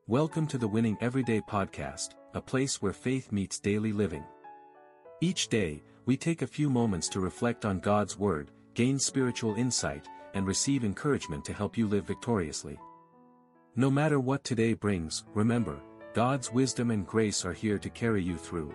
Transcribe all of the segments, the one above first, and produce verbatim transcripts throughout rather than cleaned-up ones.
Welcome to the Winning Everyday podcast, a place where faith meets daily living. Each day, we take a few moments to reflect on God's Word, gain spiritual insight, and receive encouragement to help you live victoriously. No matter what today brings, remember, God's wisdom and grace are here to carry you through.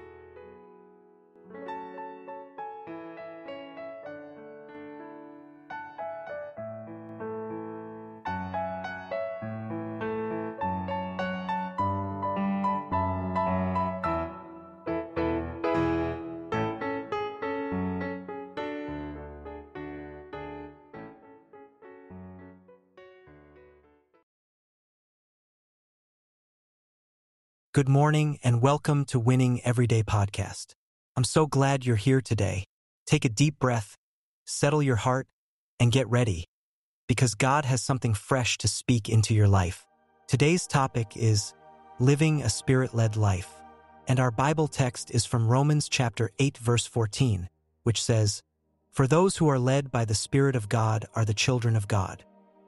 Good morning and welcome to Winning Everyday Podcast. I'm so glad you're here today. Take a deep breath, settle your heart, and get ready, because God has something fresh to speak into your life. Today's topic is living a spirit-led life, and our Bible text is from Romans chapter eight verse fourteen, which says, "For those who are led by the Spirit of God are the children of God."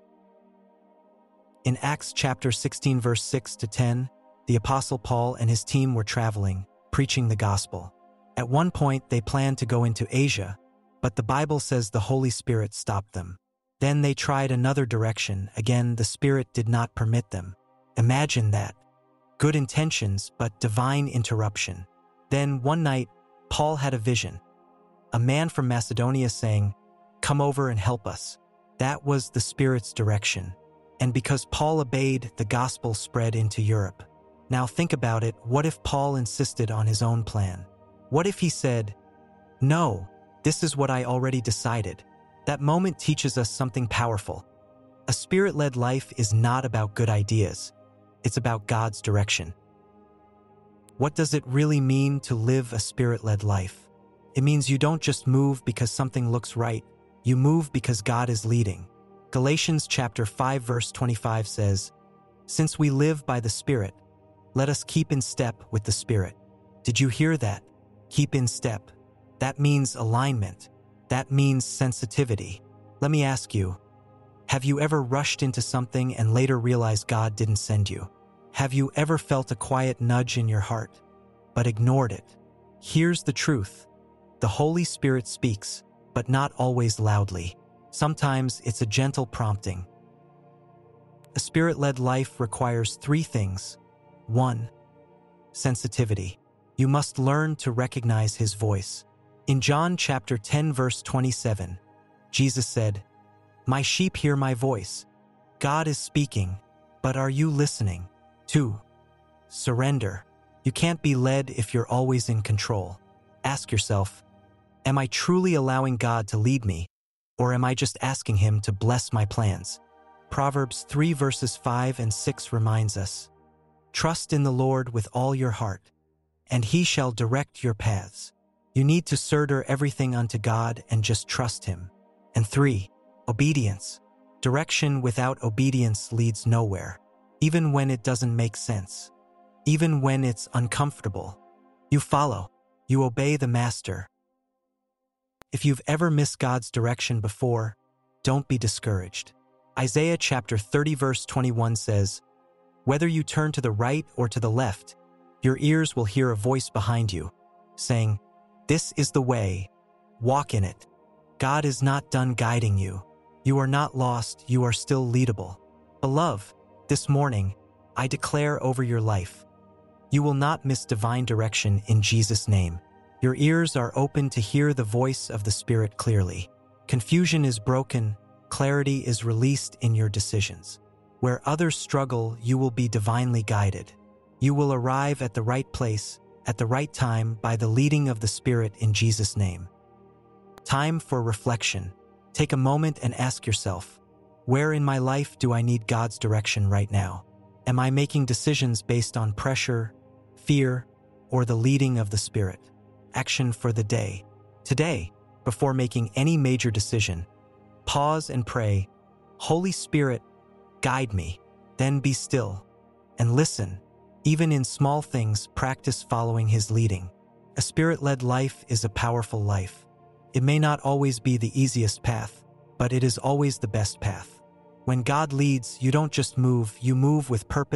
In Acts chapter sixteen verse six to ten, the Apostle Paul and his team were traveling, preaching the gospel. At one point, they planned to go into Asia, but the Bible says the Holy Spirit stopped them. Then they tried another direction. Again, the Spirit did not permit them. Imagine that. Good intentions, but divine interruption. Then, one night, Paul had a vision. A man from Macedonia saying, "Come over and help us." That was the Spirit's direction. And because Paul obeyed, the gospel spread into Europe. Now think about it, what if Paul insisted on his own plan? What if he said, "No, this is what I already decided"? That moment teaches us something powerful. A spirit-led life is not about good ideas. It's about God's direction. What does it really mean to live a spirit-led life? It means you don't just move because something looks right. You move because God is leading. Galatians chapter five verse twenty-five says, "Since we live by the Spirit, let us keep in step with the Spirit." Did you hear that? Keep in step. That means alignment. That means sensitivity. Let me ask you, have you ever rushed into something and later realized God didn't send you? Have you ever felt a quiet nudge in your heart, but ignored it? Here's the truth. The Holy Spirit speaks, but not always loudly. Sometimes it's a gentle prompting. A spirit-led life requires three things. One, sensitivity. You must learn to recognize His voice. In John chapter ten verse twenty-seven, Jesus said, "My sheep hear my voice." God is speaking, but are you listening? Two, surrender. You can't be led if you're always in control. Ask yourself, am I truly allowing God to lead me, or am I just asking Him to bless my plans? Proverbs three verses five and six reminds us, "Trust in the Lord with all your heart, and He shall direct your paths." You need to surrender everything unto God and just trust Him. And three, obedience. Direction without obedience leads nowhere, even when it doesn't make sense. Even when it's uncomfortable. You follow. You obey the Master. If you've ever missed God's direction before, don't be discouraged. Isaiah chapter thirty verse twenty-one says, "Whether you turn to the right or to the left, your ears will hear a voice behind you, saying, 'This is the way, walk in it.'" God is not done guiding you. You are not lost, you are still leadable. Beloved, this morning, I declare over your life, you will not miss divine direction in Jesus' name. Your ears are open to hear the voice of the Spirit clearly. Confusion is broken, clarity is released in your decisions. Where others struggle, you will be divinely guided. You will arrive at the right place, at the right time, by the leading of the Spirit in Jesus' name. Time for reflection. Take a moment and ask yourself, where in my life do I need God's direction right now? Am I making decisions based on pressure, fear, or the leading of the Spirit? Action for the day. Today, before making any major decision, pause and pray, "Holy Spirit, guide me." Then be still and listen. Even in small things, practice following His leading. A spirit-led life is a powerful life. It may not always be the easiest path, but it is always the best path. When God leads, you don't just move, you move with purpose,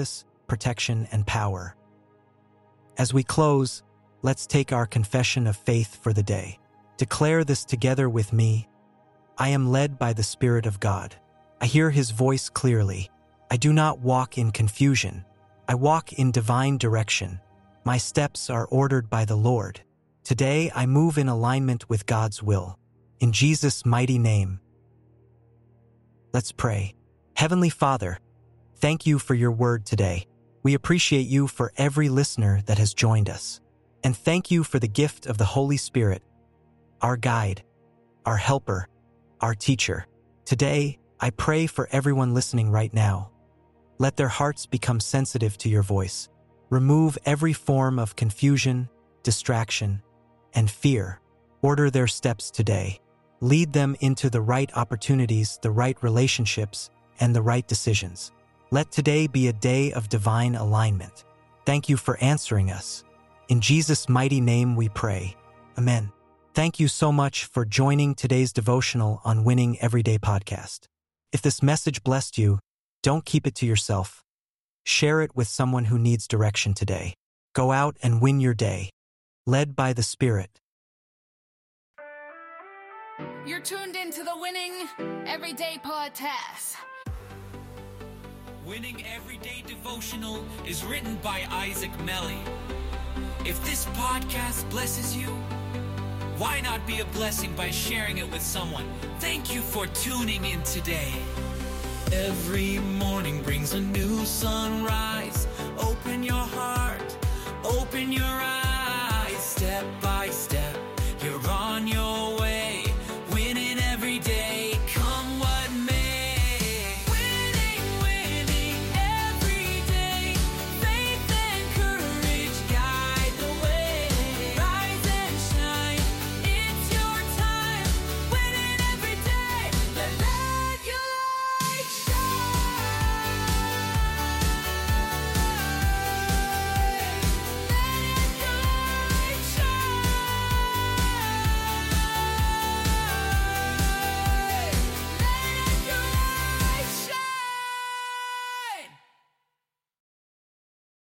protection, and power. As we close, let's take our confession of faith for the day. Declare this together with me. I am led by the Spirit of God. I hear His voice clearly. I do not walk in confusion. I walk in divine direction. My steps are ordered by the Lord. Today, I move in alignment with God's will. In Jesus' mighty name. Let's pray. Heavenly Father, thank you for your word today. We appreciate you for every listener that has joined us. And thank you for the gift of the Holy Spirit, our guide, our helper, our teacher. Today, I pray for everyone listening right now. Let their hearts become sensitive to your voice. Remove every form of confusion, distraction, and fear. Order their steps today. Lead them into the right opportunities, the right relationships, and the right decisions. Let today be a day of divine alignment. Thank you for answering us. In Jesus' mighty name we pray. Amen. Thank you so much for joining today's devotional on Winning Everyday Podcast. If this message blessed you, don't keep it to yourself. Share it with someone who needs direction today. Go out and win your day, led by the Spirit. You're tuned into the Winning Everyday Podcast. Winning Everyday Devotional is written by Isaac Melly. If this podcast blesses you, why not be a blessing by sharing it with someone? Thank you for tuning in today. Every morning brings a new sunrise. Open your heart, open your eyes.